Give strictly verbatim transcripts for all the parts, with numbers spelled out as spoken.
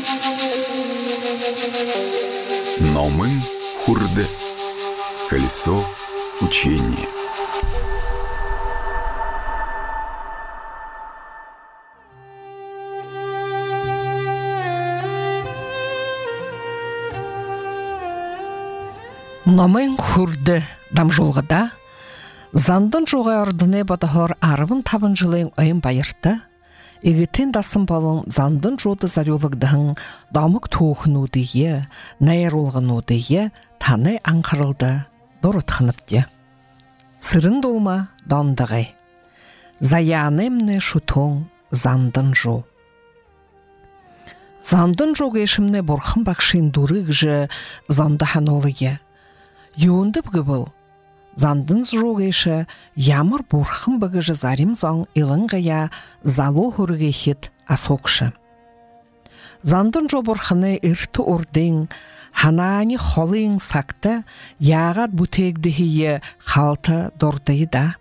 Номын хурды. Колесо учения. Номын хурды дамжулғыда зандын жоғай ордыне бадығыр арывын табын жылың ойын байырты, егітен дасым балын зандын жоды зарюлығдығын дамық туғын өдейе, найыр олғын өдейе таны аңқырылды, дұрытқыныпте. Сырын долма дондығай, заянемне шутон зандын жо. Зандын жо гешімне борхын бақшын дұрыг жы зандыхан олығы. Юындып гыбыл, зандын жогейші ямыр борхын бұгыжы зарим зон илыңғая зало хүргейхет асокшы. Зандын жо борхыны ирті ордың, ханани холың сақты, яғат бұтегдіхие қалты дордайда.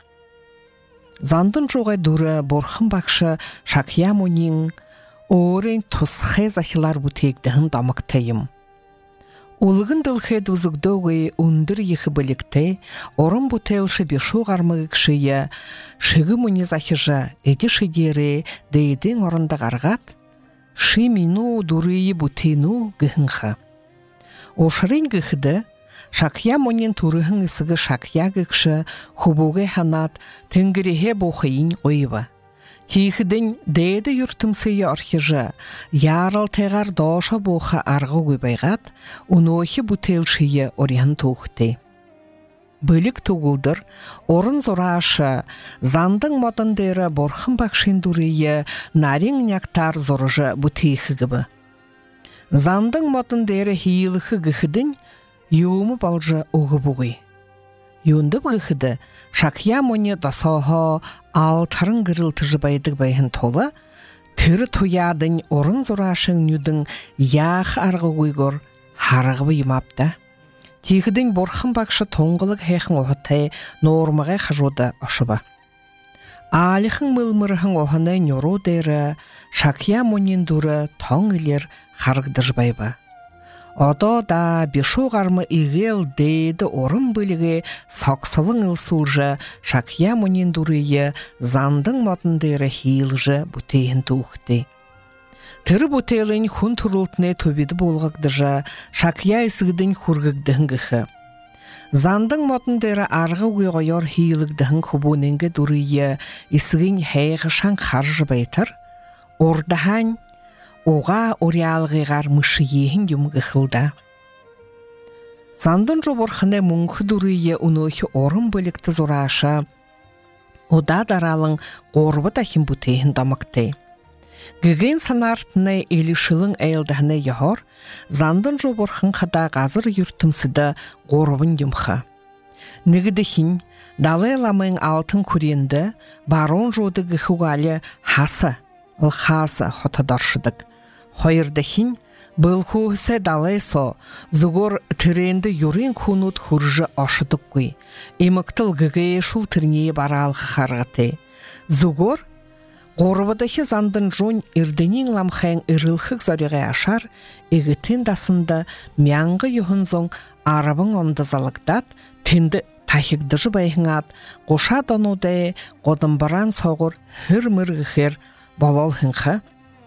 Зандын жоғай дұры борхын бақшы шақиямонин, орын тұсқай захилар бұтегдіхін дамықтайым. Улығын дылхед ұзығдоғы ұндыр ехі білікті, орын бұтелші бешу ғармығы кшие, шығы мұне захижа әді шедері дейдің орында ғарғат, ши мину дұрыйы бұтейну гіхінға. Ошырын гіхіді, шақия мұнен тұрығын ісігі шақия гікші хубуғы ханат тінгіріге бұқайын ойыва. Тейхідін дейді юртымсыйы архижа, ярал тегар доша боха арғы көбайғат, унохи бұтелшие ориян тоқты. Бөлік тұғылдыр, орын зорашы, зандың модындері борхын бақшын дұрыйы нарин няктар зорыжы бұтейхі гібі. Зандың модындері хейліхі гіхідін, юымы балжы ұғы бұғы. Юндып гіхіді, шақия мұне дасаға алтарын гірілті жыбайдық байын толы, түрі туядың орын зорашың нүдің яқ арғы ғойгор харығы емапты. Тегідің борхын бақшы тоңғылық хейхін оғытай нормаға қажуды ашыба. Алихын мылмырхын оғыны нөру дәрі, шақия мұнен дұры тоң үлер харғды жыбайба. Ода да бешу ғармы игел дейді орын бөлігі сақсылың үлсулжы шақия мұнен дұрыйы зандың модындері хейлжі бұтейін туқты. Түрі бұтейлін хүн тұрылтыне төбеді болғықдыжы шақия ісігдің хүргігдіңгіхі. Зандың модындері арғы ұйғайыр хейлігдігін құбуыненгі дұрыйы ісігін хайғышан қаржы байтыр, ордахан оға ориалғығар мұшы ехін юмғы қылда. Зандын жоборхыны мұңқы дұрыйы ұнойы орын бөлікті зорашы, ода даралың ғорбы тахин бұтейін дамықты. Гіген санартыны елішілің әйілдіғіне ехор, зандын жоборхын қада ғазыр юртымсыды ғорбын юмқы. Нігідіхін, далайламың алтын көренді, барон жоды ғығуғалі хасы, ұлхасы хотадаршыдық. Хойырдахин был хусе далайсо, зугор тіренді юрин хунут хуржы ашыдық көй. Еміктіл гігeye шул тірнее баралғы қарғыты. Зугор, ғорбыдахи зандын жон ирденин ламхайын ирылхық зарыға ашар, егітін дасында мяңғы юхынзон арабың онды залықтат, тенді тахикдыжы байхыңат, қоша донудай қодымбаран соғыр хір-мір-ғыр болол хыңқы.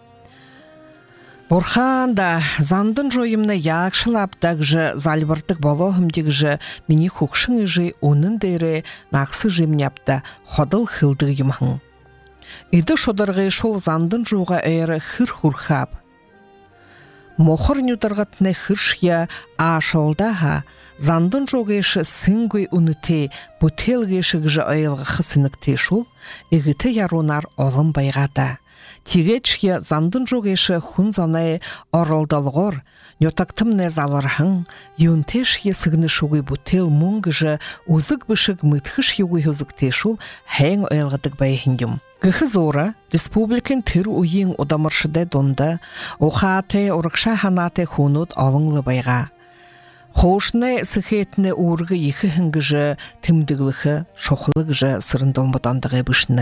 Борхан да зандын жойымны яқшылаптақ жы залбырдық болоғымдек жы мені хұқшың жы оның дәрі нақсы жемняпта ходыл хылдық емхің. Иді шодырғы шол зандын жоға әйірі хыр-хұрхап. Мохыр нүдірғытны хыршия ашылдаға зандын жоғайшы сыңгөй үніте бұтелгешік жы айылғы қысынықте шол егіті ярунар олым байғада. Тегечке зандын жоғайшы хүн занай орылдалғыр, нетактымне залархың, юнтешке сығыны шуғай бұтел мұңғыжы ұзық бішік мұтқыш юғай ұзықте шул хәң ойылғыдық байхындым. Гіхі зора, республикан тір уйын одамыршыдай донды, оқаты орықша ханаты хунут алыңлы байға. Хоушны сықетіні ұрғы екі хіңгіжі, тімдіглігі, шоқылығыжы сырындалмадандығы бішіні.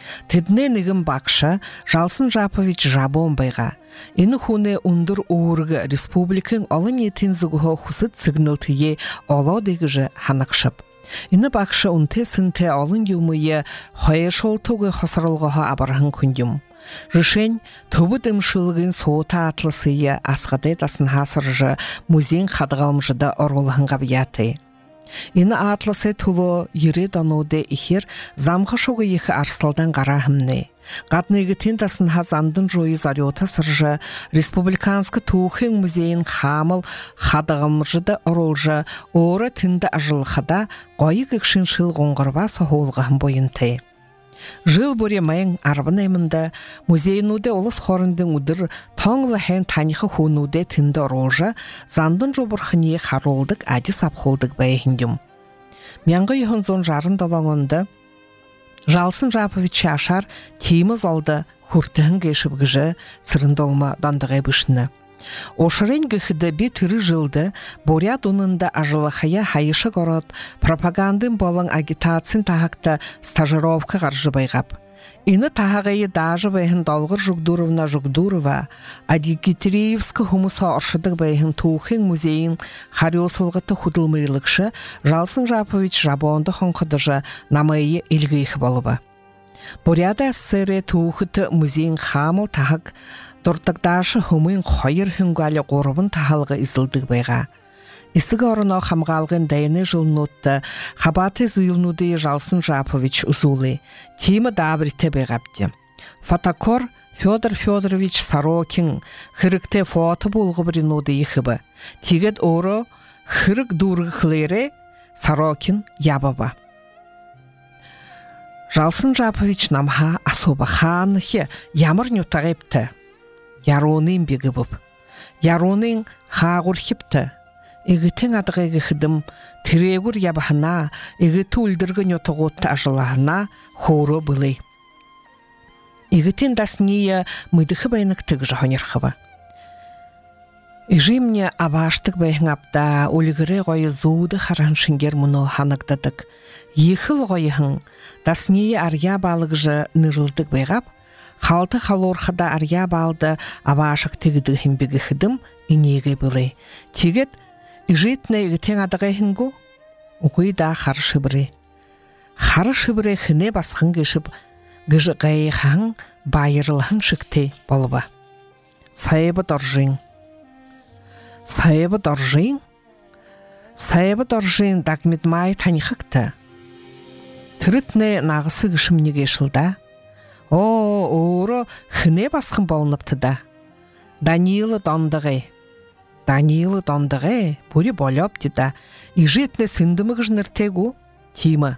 Тедне нэгэн багша Жалсын Жапович жабон байга. Энэ хүнэ өндөр уург республикын олон нийтийн зүгөө хүсэд сигналтые олоод гэж ханагшып. Энэ багша үнтэсэнтэй олон юмые хоёршолтуг хосролгоо абархан хүндюм. Решень төвөд имшилгийн суута атласые асгаде тасын хасаржа музейн хадгалмжда оруулхан гавьяты. Энэ атласы туло еред онуде ихер замхашуга их арслдан гарахымны. Гадныгы тентасын хазандын жойы зариота сыржа республиканск түүхэн музейн хамыл хадгалмжда орулжа ора тинда ажылхада гойы гікшін шыл ғоңғырба сахолғахын бойынты. Жыл бұре майын арбынаймында музейнуде олыс хорындың үдір тоңлы хэн танихы хунуде тінді оролжа зандын жобырхыне харолдық әді сапхолдық бәйхіндім. Мяңғы үйхін жарын далаңынды Жалсын Жапович ашар тейміз алды хүртіхін кешіп гіжі сырындолма дандығай бішіні. Ошырен гіхіді бе түрі жылды борят онында ажылықая хайышы город пропагандын болың агитацин тахакта стажировка қаржы байғап. Ины тахағайы дажы байхын долғыр Жугдуровна Жугдурова, Адигитриевскі хумыса оршыдық байхын туухын музейін хариосылғыты худылмыйлықшы Жалсын Жапович жабонды хонқыдыжы намайы илгейхі болуба. Боряда сыры туухыты музейін хамыл тахак Дұртықдашы хумын қойыр хүнгалі қорыбын тахалғы изылдық байға. Исігі орына қамғалғын дайыны жылнутты, қабаты зыйлнуды Жалсын Жапович ұзулы, теймі дабірте байғапты. Фотокор Федор Федорович Сорокин хырыкте фото болғы бірінуды ехібі. Тегет оры хырык дұрғы қылері Сорокин ябаба. Жалсын Жапович намха асоба ханығы ямыр нютағипті. Яронын бегі бұп. Яронын хағыр хипті. Игітің адығы ғыдым тірегір ябахына, игіті үлдіргі нетіғотты ажылағына хоры бұлы. Игітін дасния мыдықы байнықтығы жағынерхыбы. Ижимне абаштық байхыңапта өлігірі ғойы зуды хараншынгер мұны ханықтадық. Ехіл ғойығың дасния ария балығы жы нырылдық байғап, Халты халорхада ария балды абашық тегіді хімбегі хыдым инеге бұлы. Тегет ижетіне егітен адығы хінгу, ұғыйда қары шыбыры. Қары шыбыры хіне басқын кешіп, гіжі ғайықаң байырылығын шықты болуба. Сайыбы доржың. Сайыбы доржың? Сайыбы доржың дағмет май танихықты. Түрітіне нағысы кішімнеге шылда. О, оры хіне басқын болыныпты да. Даниилы дондығы. Даниилы дондығы бүрі болыпты да. Ижетіне сындымы ғыжныртегу, теймі.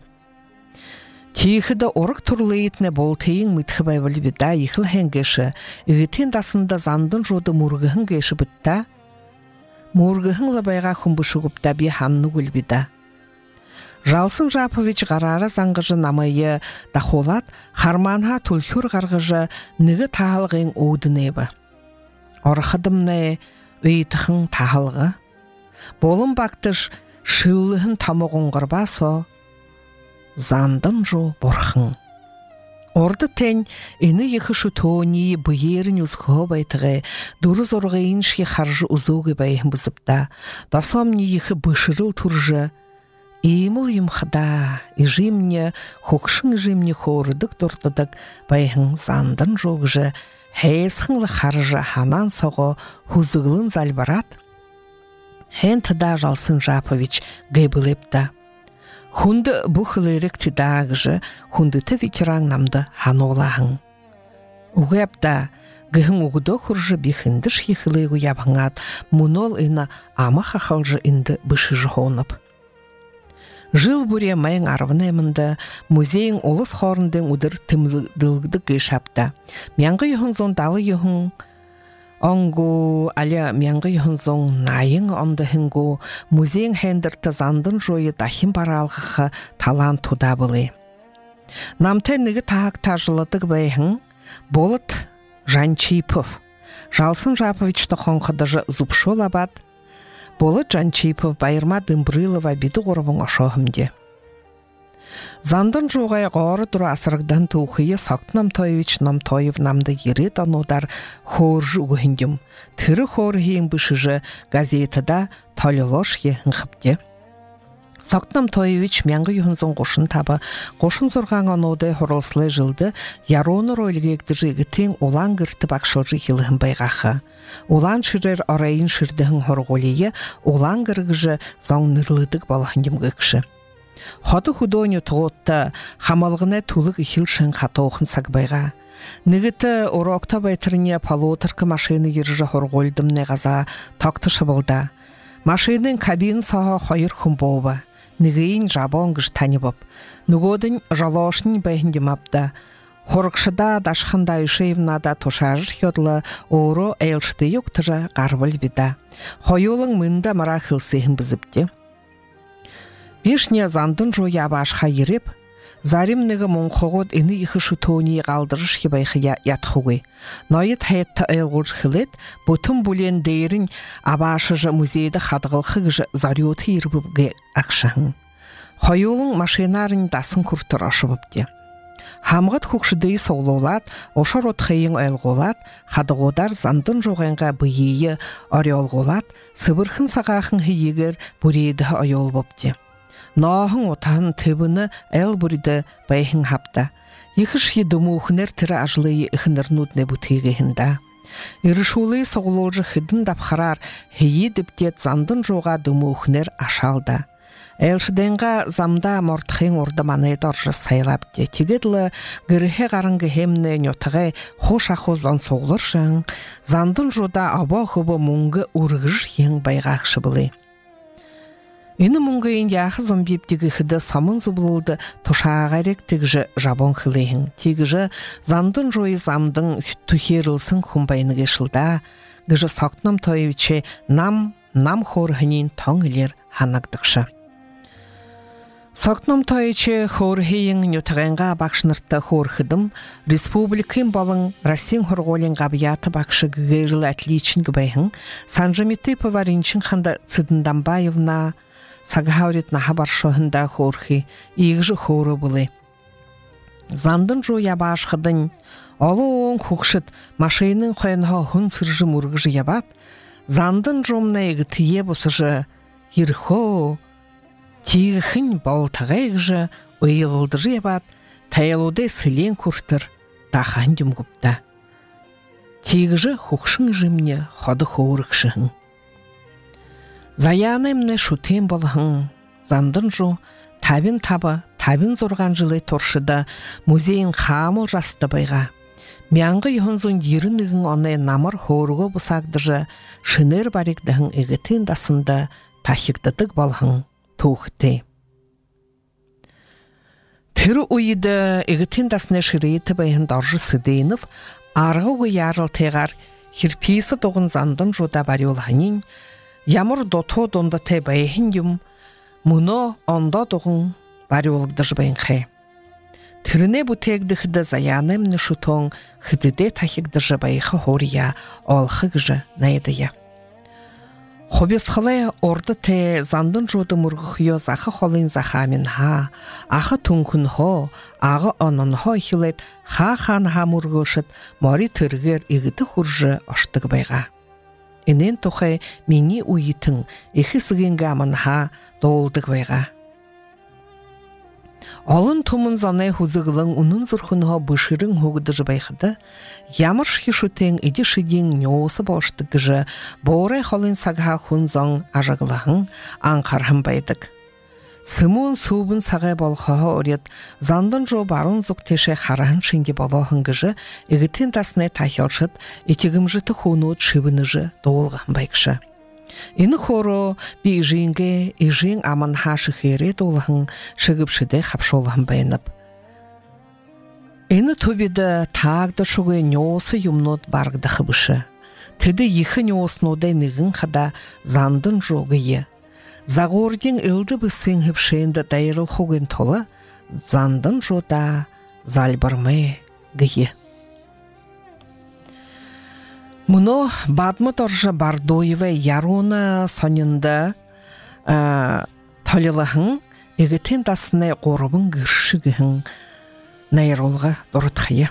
Тейхіді орық тұрлы етіне бол тейін мүтхі байвілі біда ехіл хәнгеші, үгітен дасында зандын жоды мұрғығын кеші бітта. Мұрғығынлы байға құмбышы ғыпта бе ханны гүл біда. Жалсын Жапович ғарары заңғыжы намайы дақолат харманға түлхүр ғарғыжы нығы тағылғын оудынебі. Орықыдымны өйтіқін тағылғы. Болым бақтыш шылығын тамығын ғырбасо зандын жо борхын. Орды тән іні ехішу тони бұйерін үзгі байтығы дұрыз орғайын ши қаржы ұзуғы байын бұзыпта. Дасамны ехі бұшырыл тұржы Имыл юмхада, ижимне, хокшын ижимне хорыдық дұртыдық байхын зандын жоғжы, хәйесхынлы қаржы ханан соғы хузығылын зальбарат. Хэн тыда Жалсын Жапович гайбылепта. Хунды бұхылырық тыдағжы, хундыты ветеран намды ханолағын. Уғапта, гыхын уғыды құржы бихіндіш ехілі ұябыңат, мұнол іна ама хақалжы інді бұшы жығонып. Жыл бұре майын арвынаймында музейін олыс хорындың ұдыр тымдылгды гышапта. Мяңғы юхын зон далы юхын оңгу, аля мяңғы юхын зон найын онды хінгу музейін хендірті зандын жойы дахин баралғықы талан туда бұлы. Намты níгі тағық тажылыдық байхын болыт Жанчипов. Жалсын Жаповичті қонқыдыжы зубшол абад. Болыт Жанчипов байырма Дымбрылова биді ғорыбың ошоғымде. Зандын жоғай ғоры дұры асырғдан тұуқыйы Сақтын Намтоевич Намтоев намды ерет анудар хоржы үгіндім. Түрі хоры ең бүшіжі газетіда толылош ехін қыпте. Сақтын Намтоевич мәңгі юхынзың қошын табы, қошын зұрған ануды хорылсылы жылды, яроны ройлгекті жегітен олан кірті бақшылжы елігін байғақы. Олан шырыр арайын шырдығын хорғолейі, олан кіргіжі заңы нүрлідік балығындым көкші. Ходы худоню тұғытты, хамалғына тулық ихилшын қаты оқын сақбайға. Нігіті урокта байтырыне палуытырқы машины ержі хорғолдым неғаза тақтышы болды. Машинын кабин саға қойыр құм болы. Нігейін жабон ғыш тәні боп. Нүгодын жалошын бәйіндім апты. Хорықшыда дашқында үшейвнада тушажыр хедлы оро әйлшыды юқтыжы қарвыл бида. Хойолың мында мара хылсейін бізіпті. Бешне зандын жоя башқа ереп, заримнығы мұнқоғыд іні иқы шутони қалдырыш ебайқы ятқуғы. Найыт хайетті әйғылж хылет, бұтын бұлен дейрін абашыжы музейді қадғылқығыжы зариоты ербігі ақшығын. Хойолың машинарын тасын күртір ашыбыпты. Хамғыт хұқшыдей соулолат, ошар отқайын әйғолат, қадығодар зандын жоғанға бұйейі ариолғолат, сыбырхын сағақын хейегер бұрейді айол бопты. Нағын отағын түбіні әл бұрыды байхын хапта. Ехіш едімі ұхынер тірі ажылығы ұхыныр нүдіне бұтығығында. Ирышулы соғылолжы хыдын дапхарар хейі діптет зандын жоға дүмі ұхынер ашалда. Әлшіденға замда мортхын ордаманы доржы сайлапты. Тегедлі гіріхе қарыңғы хемні нөтіғі хош ақозан соғылыршың, зандын жода аба құбы мұңғы ұрғыш ең байғақшы білі. Үні мұңғы енді ақы зомбептігі хыды самын зұбылылды тұшаға ректігіжі жабон қылейін. Тегіжі зандын жойы замдың түхерілсін құмбайны кешілда, гіжі Сақтын Намтоевиче нам, нам хорғынен тоң үлер ханагдықшы. Сақтын Намтоевиче хорғейін нөтіғенға бақшыныртты хорғыдым, республикын балың Расин хорғолен ғабияты бақшы гігеріл әтлейчин гібайын, Санжаметі паваринчин қанда Цидындамбаевна Сағаурет наға баршығында хорхи, егжі хоры бұлы. Зандын жо ябашқыдың, олы оң құқшыт машинын қойынға хүн сыржы мұрғыжы ябат, зандын жомна егі тие бұсыжы, ерхо, тиғықын балтағайғыжы ойылылдыжы ябат, тайылуды сілен күртір, тақан дүм күпті. Тиғыжы құқшың жымне ходы хорықшығын. Заянымны шутен болғын, зандын жу, табин табы, табин зорған жылы торшыда музейін қамыл жасты байға. Мяңғы юхынзын ерінігін оны намыр хорығы бұсагдыжы, шынер барекдігін егітен дасында тахиктытық болғын туғыты. Түрі ойыды егітен дасыны шыреті байын доржы сыдейініп, арғы ой ярыл теғар, хирпейсі доғын зандын жуда бари олғанин, Ямыр дото донда те байхин юм, мұны онда доғын бари олғдыж байын қай. Түріне бұтегді хыды заянымны шутон хыдыде тахигдыжы байхы хория олхыгжы найдыя. Хобес хылай орды те зандын жоды мұрғықйо зақы холын зақамин ха, ақы түнкін хо, ағы онын хо хилет ха-хан ха мұрғылшыт мори түргер егіті хұржы оштығы байға. Инен тұқай мені уйтың ехі сігенгі амынға доолдық байға. Олын тұмын занай хузығылың ұнын зұрхынға бұшырың хоғыдыжы байқыды, ямыр шешутен иді шиден нөсі болштығыжы борай холын сағға хүн зон ажығылағын аңқарғын байдық. Сымын суыбын сағай болғаға орет, зандын жо барын зұқтеше қарағын шынге болағыңғыжы, егітен тасынай тахилшыт, етегімжіті хунуыт шыбыныжы доолғын байқшы. Ині хору бі ижинге, ижин аман хашы хейре доолғын шығыпшыды қапшолғын байынып. Ині төбеді тағды шуғы нөсі юмнот барғды қыбышы. Теді ехі нөсінудай нығын қада зандын жо гүйе. Зағорден үлді бісен хіпшейінді дайырыл хоғын толы, зандын жода залбырмай гүйе. Мұны бадмы торжы Бардоевы яруны сонынды толылығын Егітен дасыны қорыбын гіршігіхін найролға дұрытқайы.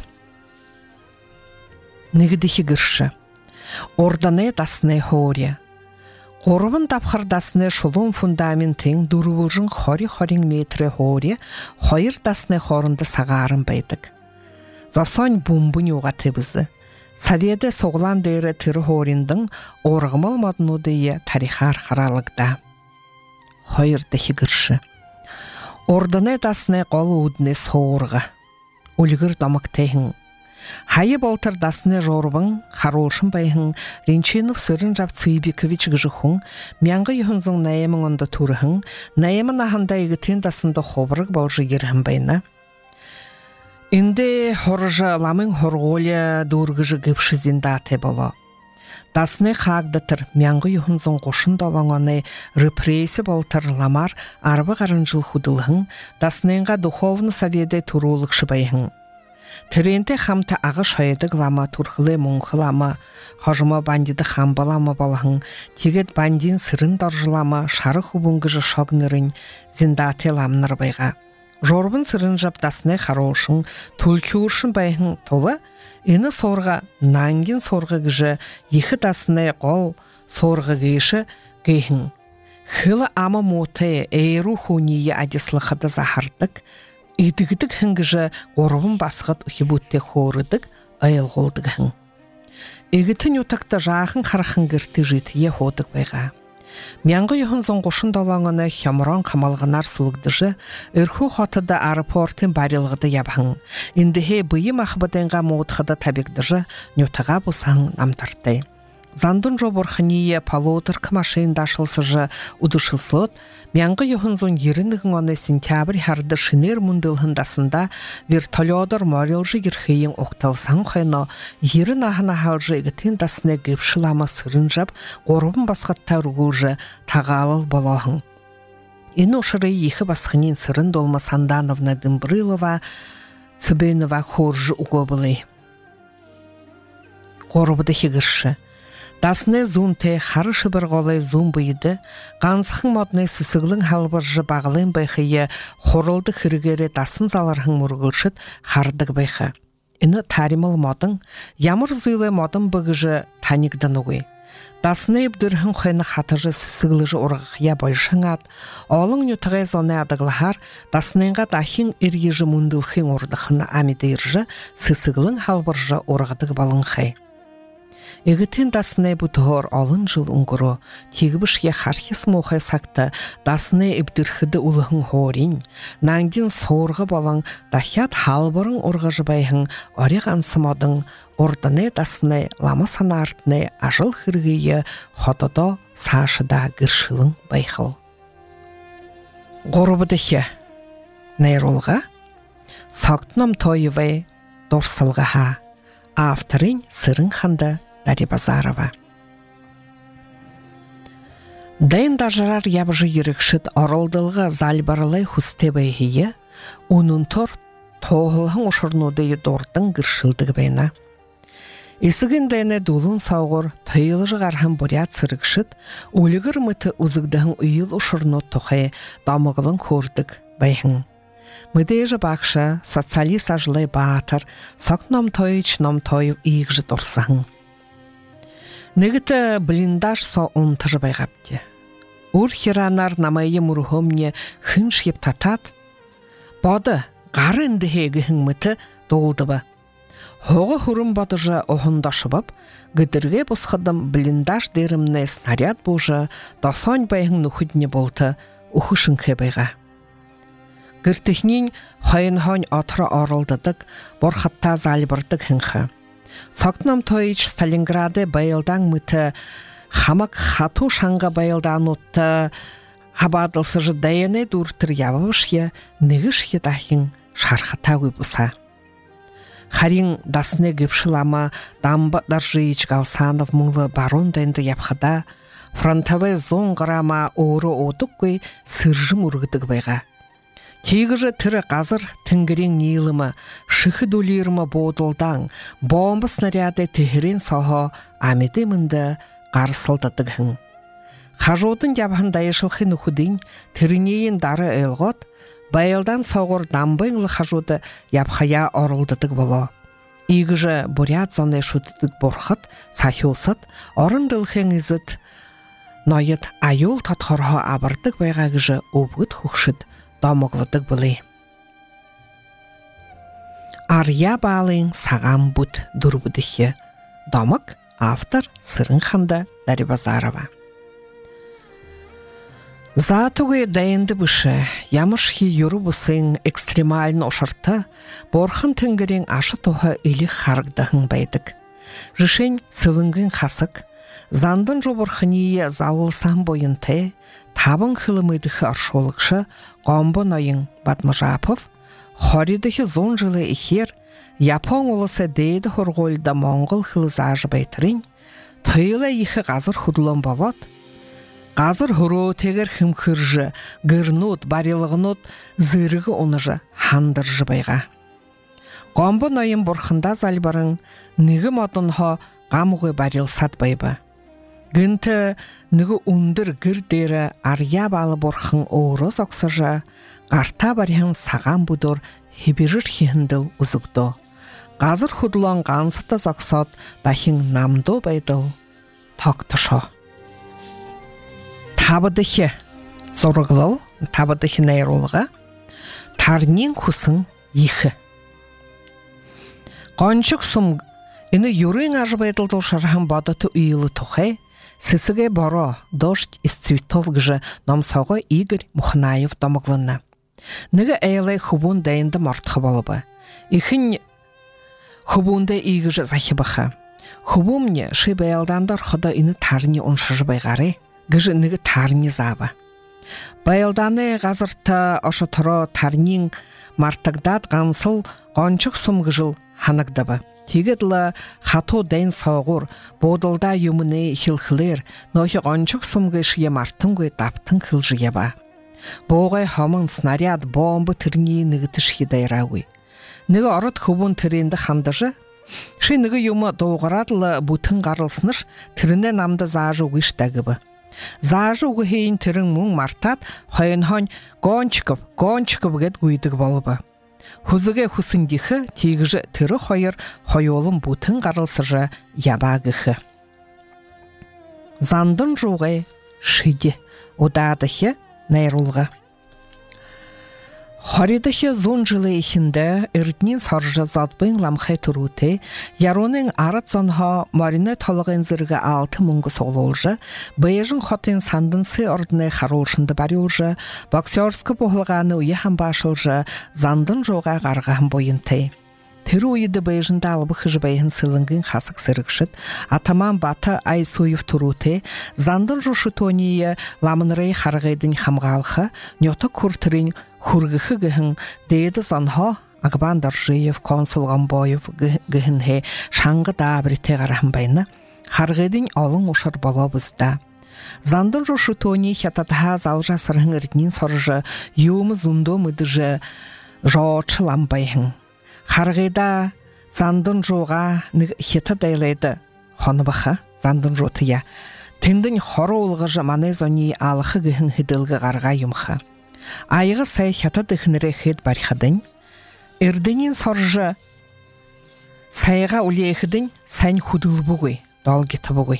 Нігідіхі гірші. Орданы дасыны хоре. Қорыбын тапқыр дасыны шулун фундаментін дұрывылжын хори-хорин метрі хоре, хойыр дасыны хорынды сағарын байдық. Засон бумбын оғаты бізі. Саведе соғлан дейрі тірі хориндің орғымал маднудыйы тарихар қаралығда. Хойырдығы гірші. Орданы дасыны қолы үдіне соғырға. Өлігір дамықтайын. Хайы болтыр дасыны жорбың, харолшын байын, Ренченов сырын жап Цыбикович гжихун, мянғы юхынзың наемың онда турыхын, наемын ахында егітен дасында хобырық болжы ерхін байына. Инде хоржы ламын хорголя дургыжы гіпші зиндаты боло. Дасыны қағдытыр, мянғы юхынзың қошын долаңаны репресси болтыр ламар арбы қарынжыл худылхын, дасыныңға духовны соведе турулықшы байын. Тіренте хамта ағы шайыдық лама, турхылы мұңқылама, хожыма бандиды хамбалама балахын, тегет бандин сырын доржылама, шары хубунгыжы шогнырын, зиндаты ламныр байға. Жорбын сырын жаптасыны қарошын, түлкі ұршын байын толы, ені сорға, нангин сорғы гыжы, ехі дасыны қол сорғы гейші гейхін. Хылы ама моты эйру хуние адислықыды захардық, идігідік хінгіжі ғорбын басығыт үхібутте хорыдық, айыл қолдық хің. Егітін өтікті жағын қарқын гірті жетіе ходық байға. Мянғы юхынзың қошын долаңыны хямыран қамалғынар сұлығдыжы, үрху хотыда аэропортын барилғыды ябхын. Индіхе бұйым ақбыденға моғытқыды табекдыжы нютыға бұсаң намтырттай. Зандын жоборхание полотырк машин дашылсыжы удышылсыд, мянғы юхынзың ерінігін оны сентябрь харды шинер мұндылғындасында вертолёдыр морилжы ерхейін оқталсан қойны, ерін ағына халжы егітен дасыны гепшілама сырын жап, қорыбын басқатта руғылжы тағалыл болағын. Ені ұшыры ехі басқынен сырын долма Сандановна Дымбрылова, Цыбенова хоржы уғобылы. Қорыбыды хегірші. Дасыны зунте харышы бір қолай зун бұйды, қансықын модны сысығылың халбыржы бағылын байқыйы хорылды хүргері дасын залархын мұрғылшыт хардық байқы. Іні таримыл модың, ямыр зұйлы модың бұғыжы танигдан ұғый. Дасыны ебдірхін қойны қатыжы сысығылыжы ұрғықия большыңат, олың нүтіғай зоны адығылығар, дасыныңға дахин иргежі мұндылхын ұрдықыны амидейржі сысығылың халбыржы ұрғыдық балың қай. Егітен дасыны бұтығыр алын жыл ұңғыру, тегібішке хархес моқай сақты, дасыны ебдірхіді ұлығын хорин, наңден сорғы балың, дахят халбырың ұрғыжы байхын, ореқ ансымадың, ордыны дасыны лама санартыны ажыл хіргейі хотыда сашыда гіршілің байхыл. Ғорыбыдықе, найролға, сақтынам тойывай дорсылға ха, авторын сырын қанды Дарья Базарова. Дайын дажырар ябжы ерікшіт орылдылға залбарылай хустебайхие, оның тұр тоғылғын ұшырнудайы дордың гіршілдігі байна. Есігін дайны дулын сауғыр, тойылыжы қархын бурят сырықшыт, өлігір мұты ұзығдығын үйіл ұшырну тұқай дамығылын көрдік байхын. Мүдейжі бақшы, социалист ажылай баатыр, сақ нам тойыч нам тойып иігжі дұрсағын. Негіті блиндаж со ұнтыжы байғапты. Ур хиранар намайы мұрғымне хынш еп татат. Бады, ғары үндіхегі хыңмыты долды ба. Хоғы хұрым бадыжы оғындашы бап, гідірге бұсқыдым блиндаж дерімне снаряд бұжы, дасань байғын нүхідіне болты, ұхышынке байға. Гіртіхнен хайын-хайн атыры арылдыдық, борхатта залбырдық хыңқы. Сақтынам тойыч Сталинграды байылдан мұты, хамак хату шаңға байылдан ұтты, хабадылсыжы дайыны дұртыр явышия, нігішия дахин шархата өйбіса. Харин дасыны гіпшілама дамбатдар жиыч Галсанов мұңлы барон дайынды япхада, фронтовы зоңғырама оры одық көй сыржым ұрғыдық байға. Тегіжі түрі қазыр тінгірен нейлімі, шықы дөлерімі бодылдан, бомба снаряды тігірен соғы амеды мінді қарсылдадығын. Хажуудын явхан даяшылхын нөхөдийн тэрнийн дары айлгот баялдан соогор дамбынлы хажууды явхая оролддог болоо. Игж бурят зоны шүтдэг бурхад сахиусад орон дэлхэн изэд ноёд аюул татхорхоо абардаг байгаа гэж өвгөд хөгшөд домоглодог болъё. Арья баалын саган бүт дүрбүдихе домог автор Сырынханда Дарибазарова. Заатугы дайынды бүші, ямышхи юру бұсын экстремалін ошырта, борхан түнгірін ашы тоғы үлі харгдахын байдық. Жышын сывынгын қасық, зандын жобырхыние залылсан бойынты, табын қылымыдығы аршолықшы, қомбын ойын Батмажапов, хоридығы зон жылы ехер, Япон олысы дейді хорғолда Моңғол қылы зажы байтырын, тойылы ехі ғазыр құдылын болот, Қазір хұру тегер хымкыржы, гырнут, барилығынут, зырығы оныжы, хандыржы байға. Қомбы нойын бұрхында залбарын, ныгы мотынхо қамығы барил сат байбы. Гінті ныгы ундыр гірдері арья балы бұрхын оғырыз оқсыжы, қарта барихын саған бұдыр хеберір хихінділ ұзықты. Қазір худылан қансыты зақсат бахин намды байдыл, тоқтышо. Табыдығы зорығылыл, табыдығы найролыға, тарнин құсын ехі. Қончық сұм, іні юрын ажыбайдылды ұшарған бадаты үйілі тұхай, сісіге боро дождь из цветов гжы номсауға Игорь Мухнаев домыглына. Нігі әйлай хубун дайынды мартқы болыбы. Ихін хубунда игжы захибыға. Хубумне ши баялдандар хода іні тарни ұншыжы байгары. Гыжы нігі тарни забы. Баялданы ғазырты ошы тұры тарнин мартығдад ғансыл ғончық сұм гыжыл ханагдабы. Тегедлі хату дән сауғыр, бодылда юмыны хилхілер, нөхі ғончық сұм гышые мартын гөй таптын қылжые ба. Боғай хамын снаряд бомбы түрні нігі түші дайрауы. Нігі орыт хубун түренді хандыжы, ши нігі юмы доғырадылы бұтын ғарылсыныш түріне намды зажы ғыштагыбы. Зажы ұғыхейін түрін мұң мартат, хойын-хойн гончиков, гончиков гет гүйдік болыбы. Хузыге хусындихы тегіжі түрі хойыр хойолым бұтын ғарылсыжы ябағығы. Зандын жоғай шиде, одадығы найрулға. Хоридығы зон жылы ехінді үрднен саржы задбың ламхай тұруты, яронын арат зонға марина талығын зіргі алты мұңғы сололжы, бейжін хотын сандын сы ордыны харолшынды бари олжы, боксерскі бұғылғаны ұйыхан башылжы, зандын жоға ғарғахан бойынты. Түрі ойыды бейжінді албы хыжбайын сылыңгын қасық сырықшыд, атаман баты ай сойып тұруты, зандын жошы тоние ламынырай қарғайдың хамғалқы, нөті күртірін хургыхы гыхын дейді занхо Агбан Даржиев, консул Гамбоев гыхын хе шаңғы да бірте ғарахын байны, қарғайдың алың ұшыр бала бұзда. Зандын жошы тони хятатыға залжа сырғын үрднен соржы, юымы зұнды мүдіжі жоғычы ламбайхын. Харгайда зандын жоға хета дайлайды хоныбыха зандын жотыя. Тіндін хоры олғыжы маны зони алықы гіхін хидылғы ғарға юмха. Айғы сай хета дыхыныры хед барихадын. Ирдінен соржы сайға улейхідін сан худыл бұғый, дол геті бұғый.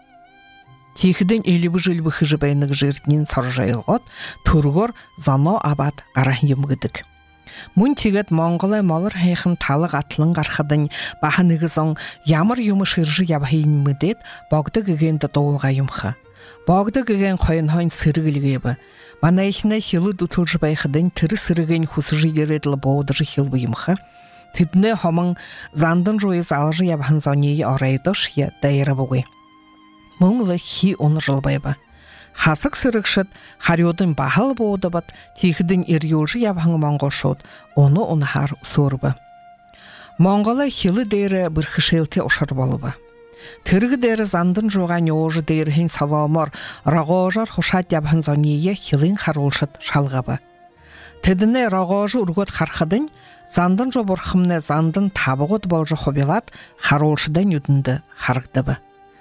Тихідін елібі жылбі хыжы байынығы жырдінен соржы елғот, тұрғыр зано абад ғарах юмгыдық. Мұн тегет Монголай молыр хайхын талық атлын қарқадын баханығы зоң ямыр юмы шыржы ябхайын мүдет бағды гігенді доулға юмха. Бағды гіген қойын-хойын сырғылгебі. Мана ехіне хилы дұтылжы байқыдын түрі сырыген хусыжы ереділі боудыжы хилбы юмха. Тедіне хомын зандын жойыз алжы ябхан зонейі орайдыш е дайыры бұғый. Мұңлы хи оны жылбайбы. Хасық сырықшыд, харьодын бағыл боуды бат, тейхідін ирюлжы ябхаңы Моңғол шод, оны онығар сорбы. Моңғолы хилы дейрі бірхішелте ұшыр болыбы. Түргі дейрі зандын жоған еожы дейріхін саламар, рағожар хұшат ябхан зоние хилын харулшыд шалғабы. Тедіне рағожы үргөт қарқадын, зандын жо бұрхымны зандын табығыд болжы хобелат харулшыдан үдінді харықтыбы.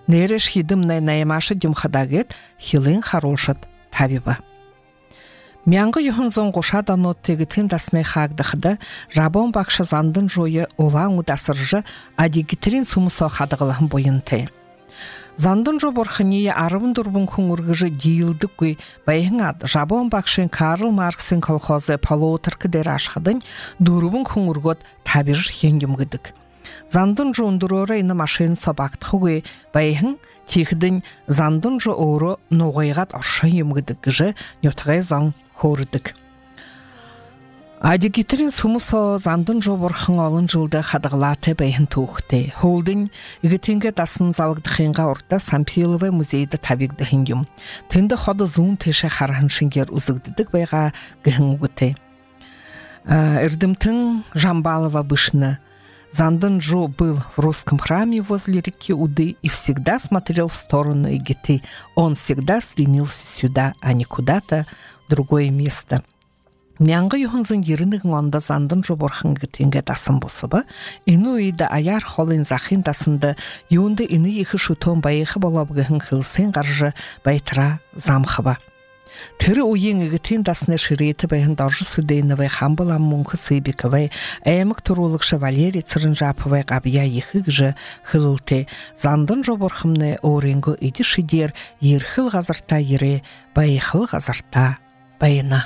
Нереш хидым наймашы дюмхадагет хилин харулшат табиба. Мянғы юхынзын қоша данот тегітін дасны хагдықыды жабон бақшы зандын жойы олаң удасыржы адигітерін сумысо хадығылығын бойынты. Зандын жо борхыние арыбын дұрбын күңіргіжі дейілдік көй байың ад жабон бақшын Карл Марксын колхозы палуытыркы дер ашқыдын дұрбын күңіргот табирж хенгімгідік. Зандын жо ұндыроры ины машин собақтықы көй байың тихдин зандын жо оры ноғайғат оршы емгідік жы нетғай заң хордык. Адигитерин сумысо зандын жо борхын олын жылды хадығылаты бәйін туықты. Холдың игітінгі тасын залғдықынға орта Сампиловы музейді табигдіхін ем. Тінді ходы зуын теші харахын шынгер ұзығдыдық байға гіхін ұғыты. Ирдімтің Жамбалова бышны. Зандын жо был в русском храме возле реки Уды и всегда смотрел в сторону Игиты. Он всегда стремился сюда, а не куда-то в другое место. Мянғы юхынзын ерінігін онда зандын жо борхын гітенге тасын босыбы. Ину үйді аяр холын захын тасынды, юнды ины ехі шутон байықы болабығын қылсын қаржы байтыра замхыба. Тірі ойын үгітен дасыны шыреті бәйін доржысы дейінівай хамбылам мұңқы сыйбеківай, әйімік тұрулықшы Валерий Цырынжаповай қабия ехік жы қылылты. Зандын жо борхымны оренгі иді шидер ерхіл ғазарта ере, байықыл ғазарта байына.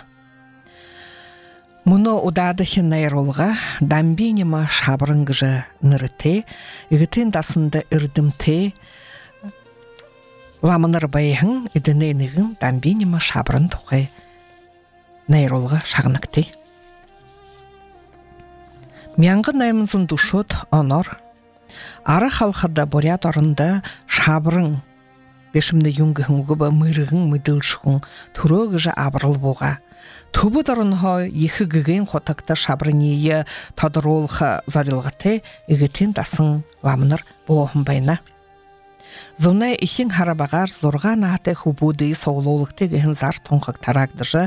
Мұны удадығы найролға дамбенема шабырыңғы жы нырыте, үгітен дасынды үрдімте, ламыныр байығын едіненігін дамбенема шабырын тұқай найролға шағынықты. Мянғы наймынзын дұшыт онор. Ары халқыда борят орында шабырын бешімді юнгіхін ұғыба мұрығын мүділшіғын түрігі жа абырыл боға. Түбі дұрынғы ехі гіген қотақты шабырынейі тадыролғы зарылғыты егітен тасын ламыныр боғын байна. Зонай ихин харабағар зорға нағаты хубуды соғылулықты гіхін зар тоңқық тарагдыжы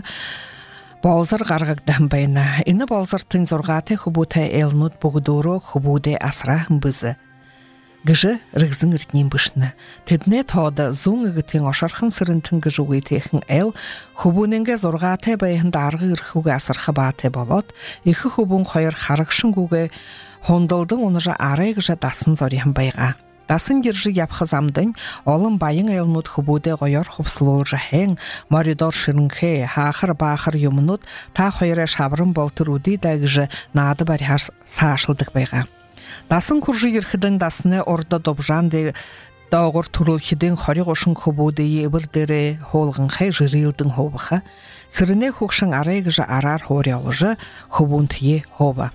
балзыр ғарғыгдан байна. Ині балзыртын зорғаты хубуты әлнұд бұғыдуру хубуды асырағын бізі. Гіжі рігзін үртнен бішні. Тедіне тоды зуң үгітен ошархын сырынтын гіжі өйтеқін әл, хубуненге зорғаты байында арғы үрхуге асырқы баты болот, екі хубун қойыр харықшын көге хондылдың оныжы ары гіжі тасын зориян байға. Тасын гержі япхызамдың, олым байын әлнұд хубуды қойыр хупсылол жахен, маридор шырынхе, хақыр-бақыр юмынуд, та қойыры шабырын болтыр уды да гіжі нады барияр саашылдық байға. Тасын күржі ерхідін дасыны орда добжанды дауғыр тұрылхиден қори қошын көбуды ебірдері холғын қай жырылдың хобыға. Сіріне көкшін арайғы жа арар хори олыжы хобун тие хоба.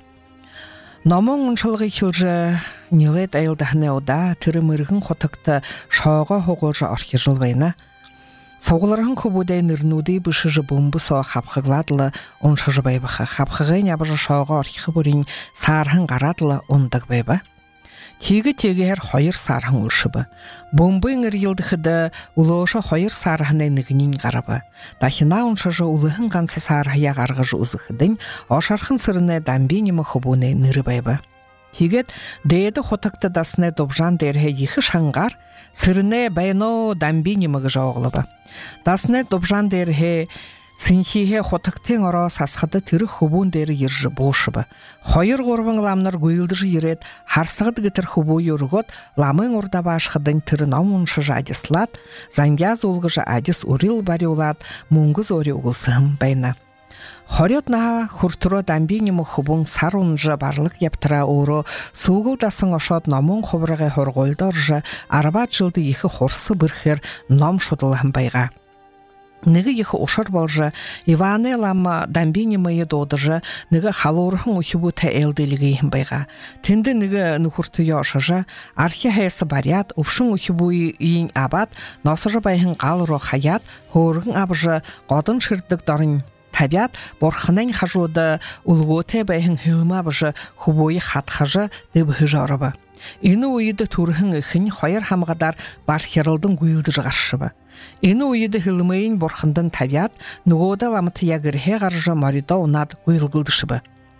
Номон ұншылғы келжі нелет әйілдіғіне ода түрі мұрғын қотықты шауға хоғылжы орхи жылбайна. Соғылырғын көбудай нырнуды бұшы жы бұмбы соға қапқығладылы оншы жы байбыға. Қапқығын ябыжы шауға орхиқы бұрын сарғын қарадылы ондық байба. Тегі-тегі әр қойыр сарғын ұлшыбы. Бұмбы іңір елдіқіді ұлышы қойыр сарғын әнігінен қарабы. Дахина оншы жы ұлығын қансы сарғыя қарғы жы ұзықыдың, ошарқын сырыны дамбенемі құбуны ныры байба. Тегет дейді хотақты дасыны добжан дәрхе ехі шаңғар, сырыны байно дамбенемігі жауғылыбы. Дасыны добжан дәрхе сынхихе хотақтен ора сасқады түрі хубун дәрі ержі болшыбы. Хойыр ғорбың ламнар гөйлдіжі ерет, харсығыды гітір хубу юргот, ламың орда башқыдың түрі наумыншы жадислат, зангяз олғыжы адис урил бари олад, мұңгыз ори ұғылсығым байна. Хорет наға хуртуро дамбенемі хубун сарунжы барлық ептіра ору, суғылдасың ошот намын қобырығы хорғолдоржы, арабат жылды ехі хорсы бірхер ном шудылығын байға. Нығы ехі ошыр болжы, Иваны лама дамбенемі едодыжы, нығы халорғын ұхибу тәелділігі ехін байға. Тінді нығы нүхурты яшыжы, архи хайсы барят, ұпшын ұхибу ең абат, насыры байхын қалыру хаят, хорғын абыжы қодын шырдық дарын табиат борханан хажуды улготе байхын хилмабыжы хубойы хатхажы дебхы жарыбы. Ины ойыды турхын ихын хойыр хамгадар бархерылдың гуйлды жығашыбы. Ины ойыды хилмайын борхандын табиат нугода ламыты ягырхе гаржы марида онад гуйлгылдышыбы.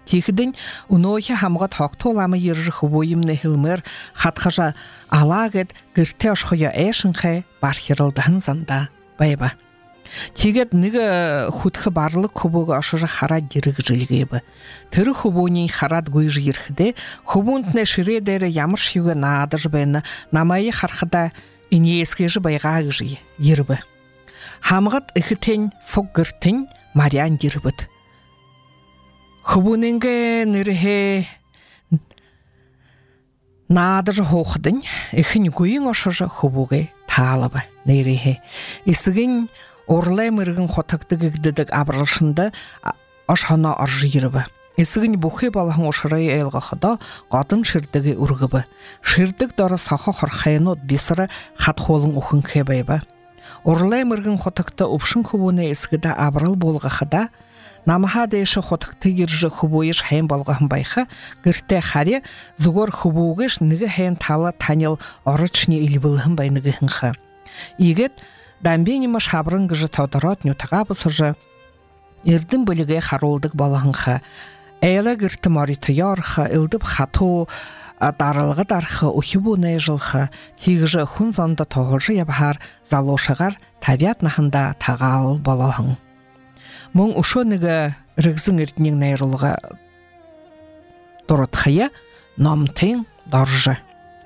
Тихидин унохи хамгат хактоламы ержи хубойымны хилмер хатхажа алагет гирте ашхоя эшинхе бархирылдан занда байба. Тигет нига хутхы барлык хубуга ашыжа харат дириг жилгейбі. Түрі хубунин харат гуйж ерхіде, хубунтне ширедері ямыр шиуге надыж бәйні намайы хархыда инеескежі байға ғжи ербі. Хамғат үхітен соқ гіртін мариан дирбіт. Хубунинге ніріге надыж хоқдын, үхін гуйын ашыжа хубуге талабы ніріге. Исігін Орлай мыргын хотактыгыгдыдык абрылшында ашхана аржирыбы. Исігін бұхи балаң ошырай әлғақыда қатын шырдыгы үргібі. Шырдык дары сақы хорхайынот бесірі қатхолың ұхын кебайбы. Орлай мыргын хотакты ұпшын күбуне исігіда абрыл болғақыда, намаха дейші хотакты ержі күбуеш хайын болғағын байқа, гірте харе зугор күбуғыш нігі хайын талы танил орычне илбілгін байнығығынға. Игет Дамбенима шабрын гыжы таудырат нютаға бұсыжы, ердің біліге харолдық балағынға, әйлі гірті мариты ярғы, үлдіп хату дарылғы дарғы ұхибуны жылғы, тегіжі хүн зонда тоғылжы ябағар залошығар табиат нахында тағал балағын. Мұң ұшоныға рігзің ердінен найрылға дұрытқыя намтың даржы.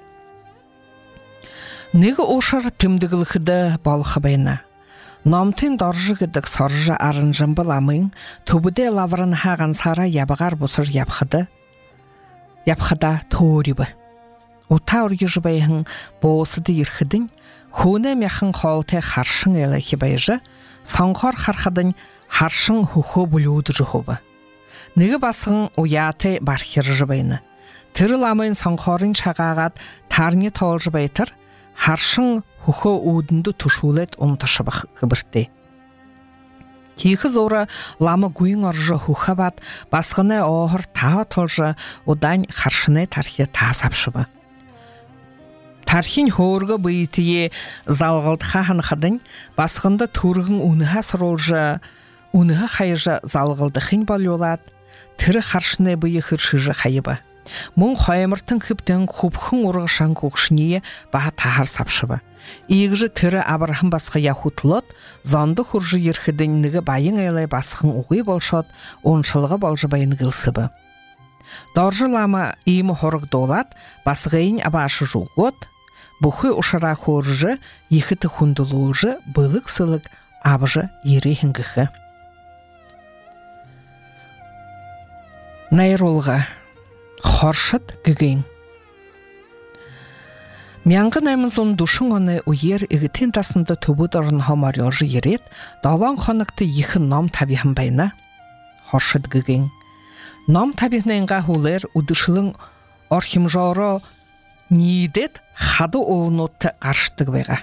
Неге ошар тімдігілігі балқы байна. Намтын даржығыдық саржы арынжын біламын, түбіде лаврын хаған сара ябығар бұсыр ябқыды. Ябқыда тоғырыбы. Ута үргежі байхын боғысыды ерхідін, хуны мяхын қолты харшын әлікі байжы, санқар харқадын харшын хуху бұлуды жүхубы. Неге басын уяты бархиржы байны. Түрі ламын санқарын шағағат тарны толжы байтыр, Харшын хухо удынды тушулет ұнташыбық кібіртті. Тихі зора ламы гуйын аржы хуха бат, басқыны оғыр таға толжы одан харшыны тархи тасапшыбы. Тархин хорғы бұйтые залғылдыға ханқадын, басқында турғын уныға сыролжы, уныға қайжы залғылдықын балиолад, түрі харшыны бұйы хыршыжы қайыбы. Мұн қойымыртын күптің құпқын ұрғышан көкшінее баға тағар сапшыбы. Игжі түрі абырғын басқа яхутлот, зонды құржы ерхідіннігі байын айлай басқын ұғый болшот, оншылығы болжы байын ғылсыбы. Доржы лама иімі хорық долат, басғайын абашы жуғот, бұхы ұшыра қоржы, ехіті хүнділуғжы, бұлық-сылық абыжы ері хінгіхі. Найролға Хоршыт гігін. Мяңғы наймызон душың оны уер игітен тасында түбіт ұрын хамарылжы ерет, далан қанықты ехі нам табиғын байна. Хоршыт гігін. Нам табиғынға хулер удышылың орхимжары нейдет хады олынотты қаршыттығы байға.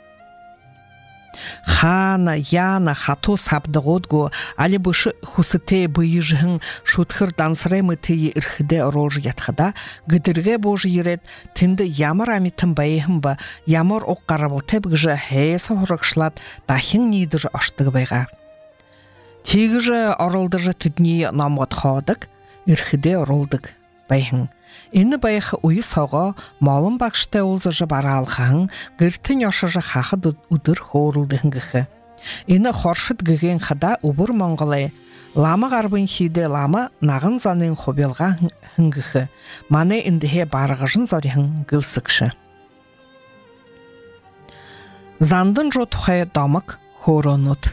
Хана, яна, хато сабдығодго, алі бұшы хусыте бұйыжығын шутхыр дансырай мұтыйы үрхіде ұролжы ятқада, гүдірге божы ерет, тінді ямыр амитын байығын ба, ямыр оқ қарабылтеп гіжі хейса ұрықшылат, дахин нейдіжі аштығы байға. Тегіжі ұрылдыжы түдіне намғат қадық, үрхіде ұрылдық байғын. Ені байқы ұйы сауға малым бақшты олзыжы бара алғағын, гіртін ашыжы қақы ұдыр қорылдығын гіхі. Ені хоршыт гіген қада ұбыр моңғылай, ламы ғарбын хейді ламы нағын занын қобелға хінгіхі, маны індіге барғыжын зорихын гілсікші. Зандын жо тұхай дамық хоронут.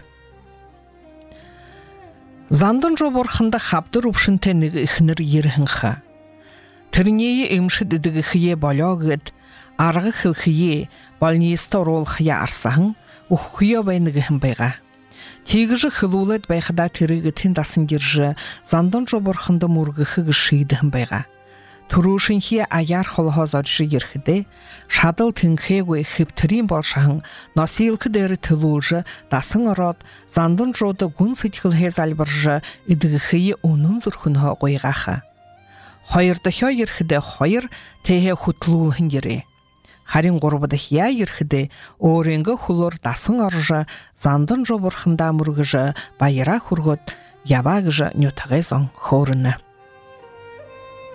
Зандын жо борхында қабдыр ұпшын тәнігі үхінір ерігінға. Түрнеyi өмші дедігі хие балағыд, арғы қыл хие, балнейісті орол хие арсағын, ұққия байнығын байға. Тегіжі қылулет байқыда түрігі тендасын кержі, зандан жобырхынды мұрғығы ғышидығын байға. Тұрушын хие аяр қолғазаржы ерхіде, шадыл тінхеғой хіптірін балшағын, насилкі дәрі тылулжы, дасың ұрат, зандан жоды ғын сетқілхез албыржы, идігі хие оның зұрхынға қойғаға. Хайырды хя ерхіде хайыр тәйе хутлуылхын ере. Харин ғорбады хя ерхіде оренгі хулор дасың аржы, зандын жобырхында мұрғыжы, байыра хұрғыт, ябағыжы нөтіғай зан хорыны.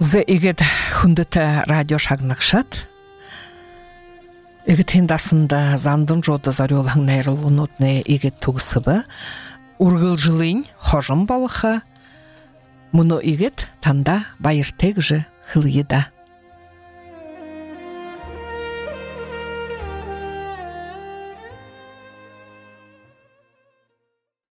Зе игет хүндэт радио шагнакшат. Игет хиндасында зандын жоды зарёлхың найрылынутны игет тугсыбы. Ургыл жылын хожым балыха. Мұны игет танда байыртек жы хылыйда.